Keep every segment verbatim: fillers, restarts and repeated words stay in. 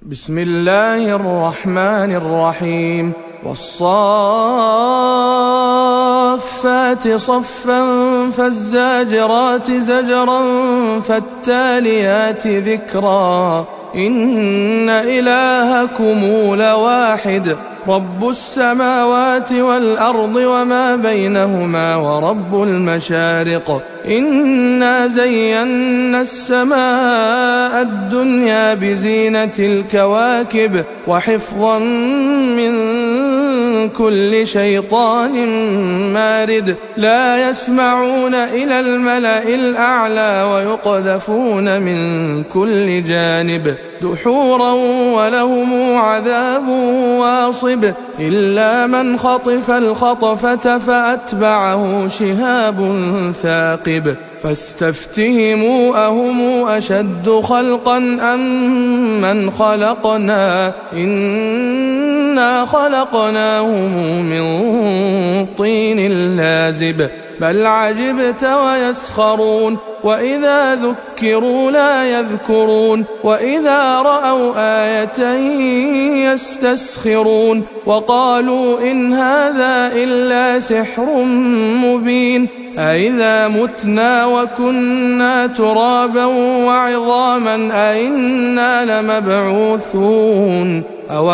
بسم الله الرحمن الرحيم والصافات صفا فالزاجرات زجرا فالتاليات ذكرا إن إلهكم لواحد رب السماوات والأرض وما بينهما ورب المشارق إنا زينا السماء الدنيا بزينة الكواكب وحفظا من كل شيطان مارد لا يسمعون إلى الملأ الأعلى ويقذفون من كل جانب دحورا ولهم عذاب واصب إلا من خطف الخطفة فأتبعه شهاب ثاقب فاستفتهموا أهم أشد خلقا أم من خلقنا إنا خلقناهم من طين لازب بل عجبت ويسخرون وإذا ذكروا لا يذكرون وإذا رأوا آية يستسخرون وقالوا إن هذا إلا سحر مبين أإذا متنا وكنا ترابا وعظاما أإنا لمبعوثون أو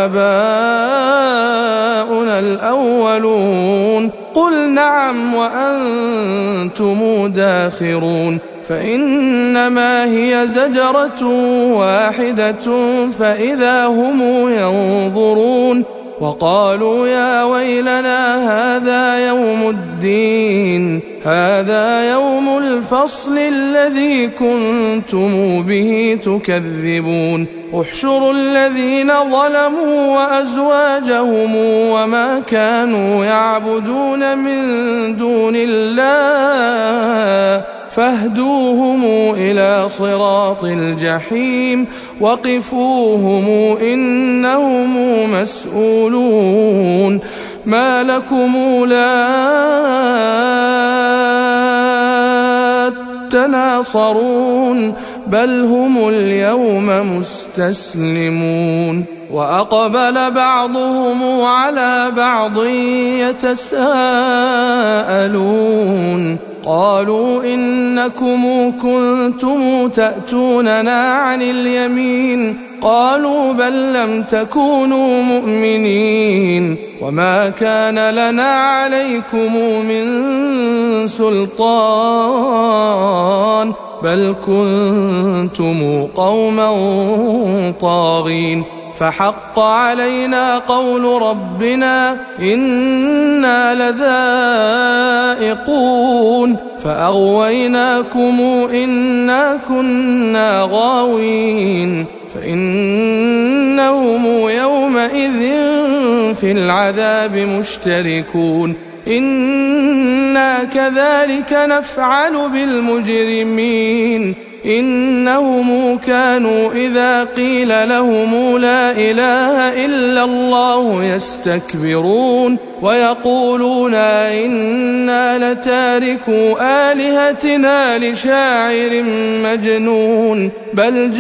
آباؤنا الأولون قل نعم وأنتم داخرون فإنما هي زجرة واحدة فإذا هم ينظرون وقالوا يا ويلنا هذا يوم الدين هذا يوم الفصل الذي كنتم به تكذبون احشروا الذين ظلموا وأزواجهم وما كانوا يعبدون من دون الله فاهدوهم إلى صراط الجحيم وقفوهم إنهم مسؤولون ما لكم لا تناصرون بل هم اليوم مستسلمون وأقبل بعضهم على بعض يتساءلون قالوا إنكم كنتم تأتوننا عن اليمين قالوا بل لم تكونوا مؤمنين وما كان لنا عليكم من سلطان بل كنتم قوما طاغين فحق علينا قول ربنا إنا لذائقون فأغويناكم إنا كنا غاوين فإنهم يومئذ في العذاب مشتركون إنا كذلك نفعل بالمجرمين إنهم كانوا إذا قيل لهم لا إله إلا الله يستكبرون ويقولون إنا لتاركو آلهتنا لشاعر مجنون بل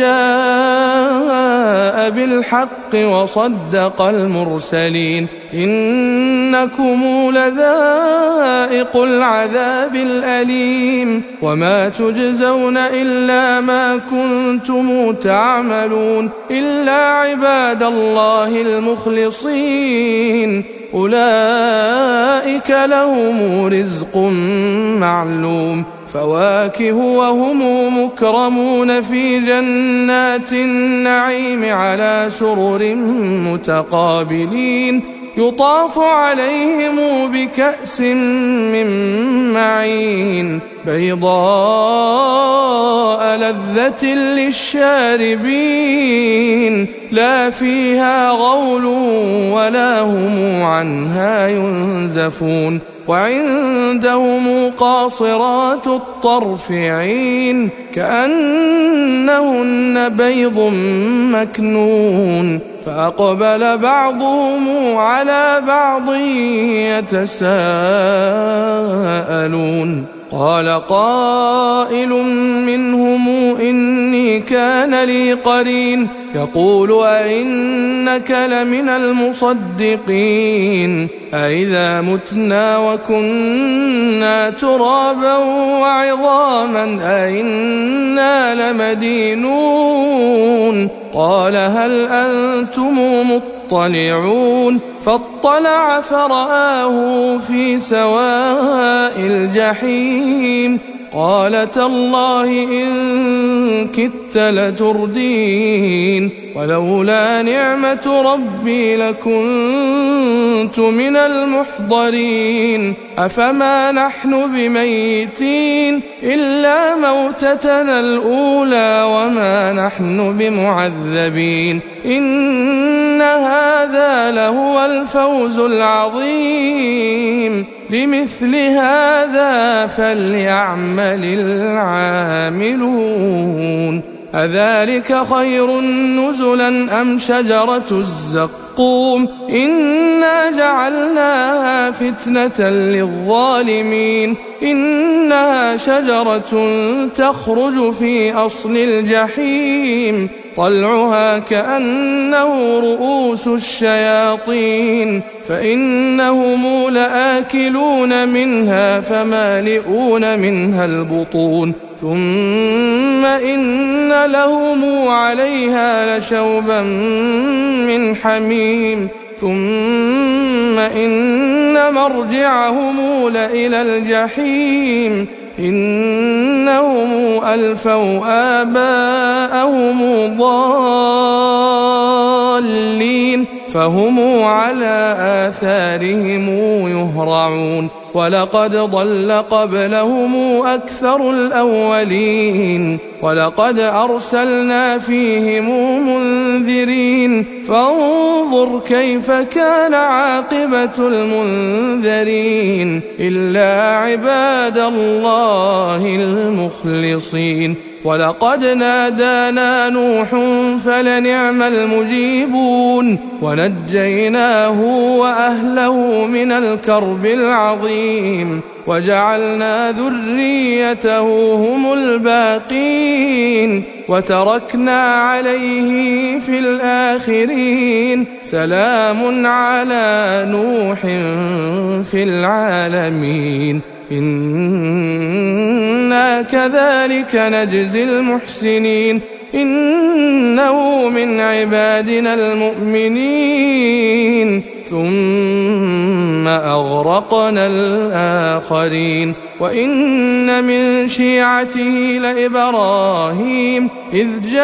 جاء بالحق وصدق المرسلين إنكم لذائق العذاب الأليم وما تجزون إلا ما كنتم تعملون إلا عباد الله المخلصين أولئك لهم رزق معلوم فواكه وهم مكرمون في جنات النعيم على سرر متقابلين يطاف عليهم بكأس من معين بيضاء لذة للشاربين لا فيها غول ولا هم عنها ينزفون وعندهم قاصرات الطرف عين كأنهن بيض مكنون فأقبل بعضهم على بعض يتساءلون قال قائل منهم إني كان لي قرين يقول أئنك لمن المصدقين أئذا متنا وكنا ترابا وعظاما أئنا لمدينون قال هل أنتم مطلعون فاطلع فرآه في سواء الجحيم قال تالله إن كدت لتردين ولولا نعمة ربي لكنت من المحضرين أفما نحن بميتين إلا موتتنا الأولى وما نحن بمعذبين إن هذا لهو الفوز العظيم لمثل هذا فليعمل العاملون أذلك خير نزلا أم شجرة الزقوم إنا جعلناها فتنة للظالمين إنها شجرة تخرج في أصل الجحيم طلعها كأنه رؤوس الشياطين فإنهم لآكلون منها فمالئون منها البطون ثم إن لهم عليها لشوبا من حميم ثم إن مرجعهم لإلى الجحيم إنهم ألفوا آباءهم ضالين فهم على آثارهم يهرعون ولقد ضل قبلهم أكثر الأولين ولقد أرسلنا فيهم منذرين فانظر كيف كان عاقبة المنذرين إلا عباد الله المخلصين ولقد نادانا نوح فلنعم المجيبون ونجيناه وأهله من الكرب العظيم وجعلنا ذريته هم الباقين وتركنا عليه في الآخرين سلام على نوح في العالمين إنا كذلك نجزي المحسنين إنه من عبادنا المؤمنين ثم أغرقنا الآخرين وإن من شيعته لإبراهيم إذ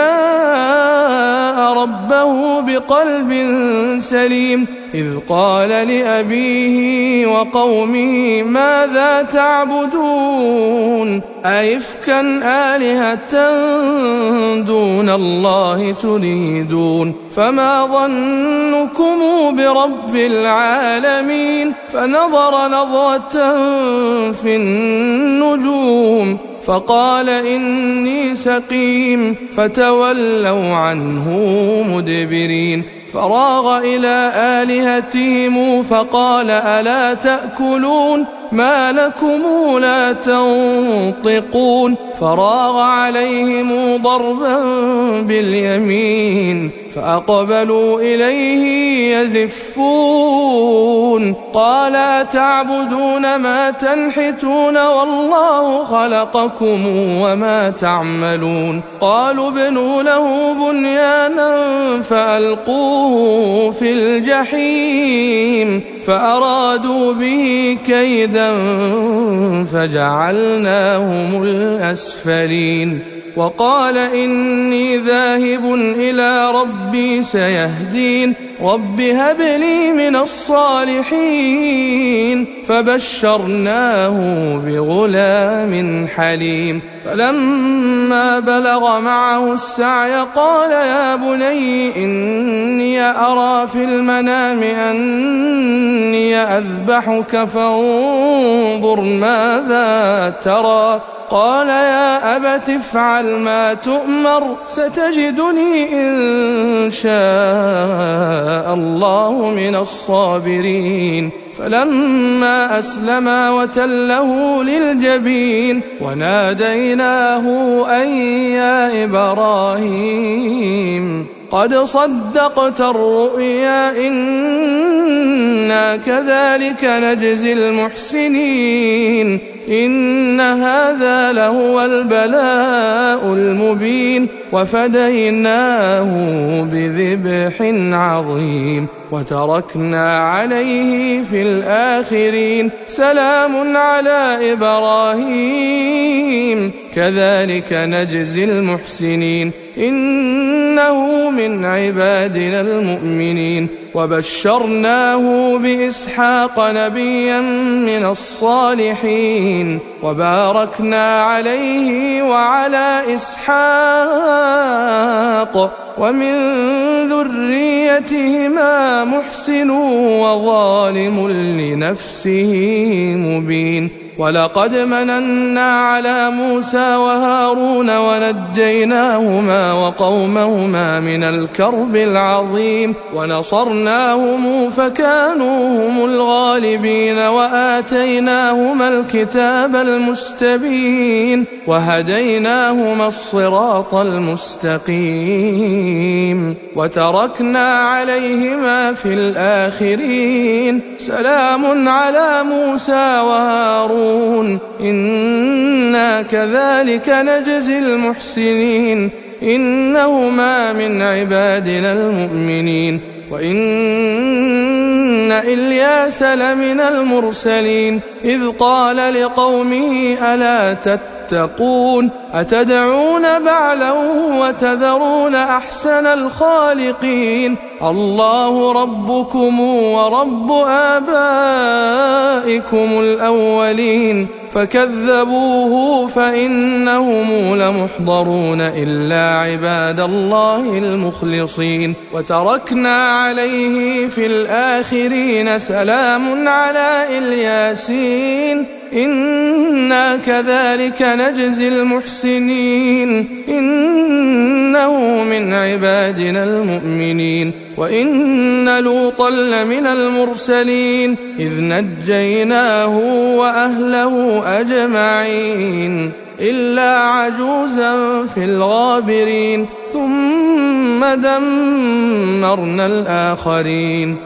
جاء ربه بقلب سليم إذ قال لأبيه وقومه ماذا تعبدون أئفكا آلهة دون الله تريدون فما ظنكم برب العالمين فنظر نظرة في النجوم فقال إني سقيم فتولوا عنه مدبرين فراغ إلى آلهتهم فقال ألا تأكلون ما لكم لا تنطقون فراغ عليهم ضربا باليمين فأقبلوا إليه يزفون قال أتعبدون ما تنحتون والله خلقكم وما تعملون قالوا ابنوا له بنيانا فألقوه في الجحيم فأرادوا به كيدا فجعلناهم الأسفلين وقال إني ذاهب إلى ربي سيهدين رب هب لي من الصالحين فبشرناه بغلام حليم فلما بلغ معه السعي قال يا بني إني أرى في المنام أني أذبحك فانظر ماذا ترى قال يا أبت افعل ما تؤمر ستجدني إن شاء الله من الصابرين فلما أسلما وتله للجبين وناديناه أن يا إبراهيم قد صدقت الرؤيا إنا كذلك نجزي المحسنين إن هذا لهو البلاء المبين وفديناه بذبح عظيم وتركنا عليه في الآخرين سلام على إبراهيم كذلك نجزي المحسنين إنه من عبادنا المؤمنين وبشرناه بإسحاق نبيا من الصالحين وباركنا عليه وعلى إسحاق ومن ذريتهما محسن وظالم لنفسه مبين ولقد مننا على موسى وهارون ونجيناهما وقومهما من الكرب العظيم ونصرناهم فكانوا هم الغالبين وآتيناهما الكتاب المستبين وهديناهما الصراط المستقيم وتركنا عليهما في الآخرين سلام على موسى وهارون إنا كذلك نجزي المحسنين إنهما من عبادنا المؤمنين وإن إلياس لمن المرسلين إذ قال لقومه ألا تتقون أتدعون بعلا وتذرون أحسن الخالقين الله ربكم ورب آبائكم الأولين فكذبوه فإنهم لمحضرون إلا عباد الله المخلصين وتركنا عليه في الآخرين سلام على الياسين إنا كذلك نجزي المحسنين إنه من عبادنا المؤمنين وإن لوطا لمن المرسلين إذ نجيناه وأهله أجمعين إلا عجوزا في الغابرين ثم دمرنا الآخرين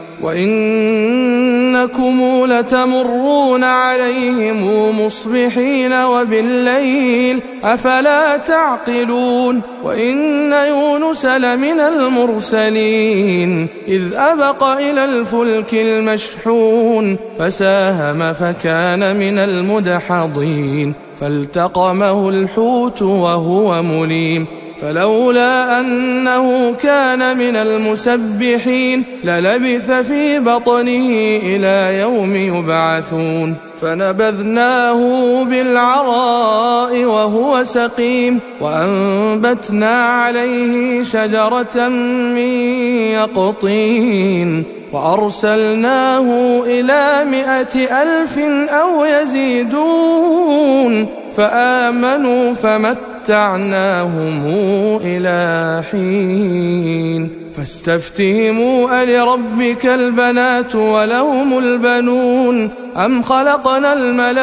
وإنكم لتمرون عليهم مصبحين وبالليل أفلا تعقلون وإن يونس لمن المرسلين إذ أبق إلى الفلك المشحون فساهم فكان من المدحضين فالتقمه الحوت وهو مليم فلولا أنه كان من المسبحين للبث في بطنه إلى يوم يبعثون فنبذناه بالعراء وهو سقيم وأنبتنا عليه شجرة من يقطين وأرسلناه إلى مائة ألف أو يزيدون فآمنوا فمتعناهم إلى حين فاستفتهموا ألربك البنات ولهم البنون أم خلقنا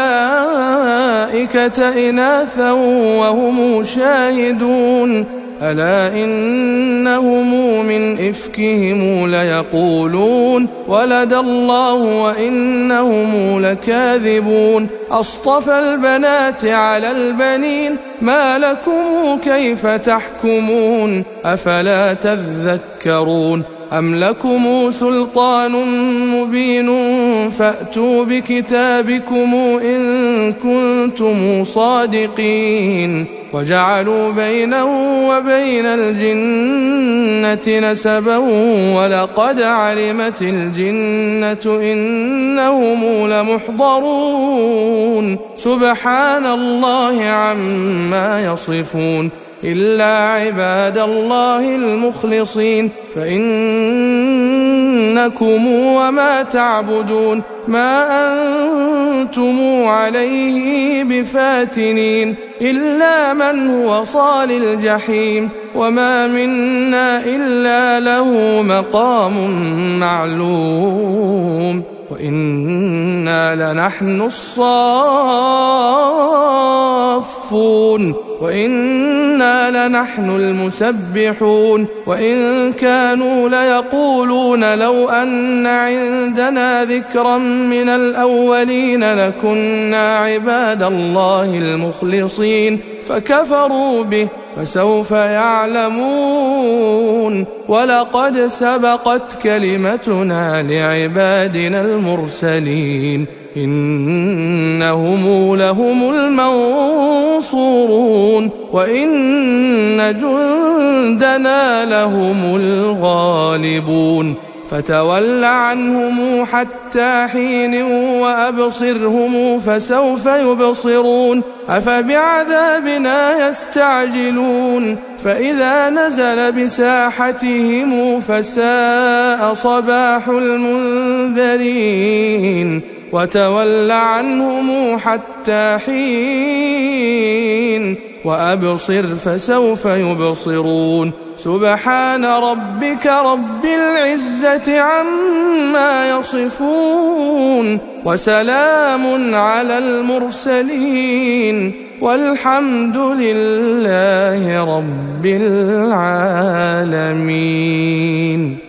الملائكة إناثا وهم شاهدون ألا إنهم من إفكهم ليقولون ولد الله وإنهم لكاذبون أصطفى البنات على البنين ما لكم كيف تحكمون أفلا تذكرون أم لكم سلطان مبين فأتوا بكتابكم إن كنتم صادقين وجعلوا بينه وبين الجنة نسبا ولقد علمت الجنة إنهم لمحضرون سبحان الله عما يصفون إلا عباد الله المخلصين فإن إنكم وما تعبدون ما أنتم عليه بفاتنين إلا من هو صال الجحيم وما منا إلا له مقام معلوم وإنا لنحن الصافون وإنا لنحن المسبحون وإن كانوا ليقولون لو أن عندنا ذكرا من الأولين لكنا عباد الله المخلصين فكفروا به فسوف يعلمون ولقد سبقت كلمتنا لعبادنا المرسلين إنهم لهم المنصورون وإن جندنا لهم الغالبون فتول عنهم حتى حين وأبصرهم فسوف يبصرون أفبعذابنا يستعجلون فإذا نزل بساحتهم فساء صباح المنذرين وتول عنهم حتى حين وأبصر فسوف يبصرون سبحان ربك رب العزة عما يصفون وسلام على المرسلين والحمد لله رب العالمين.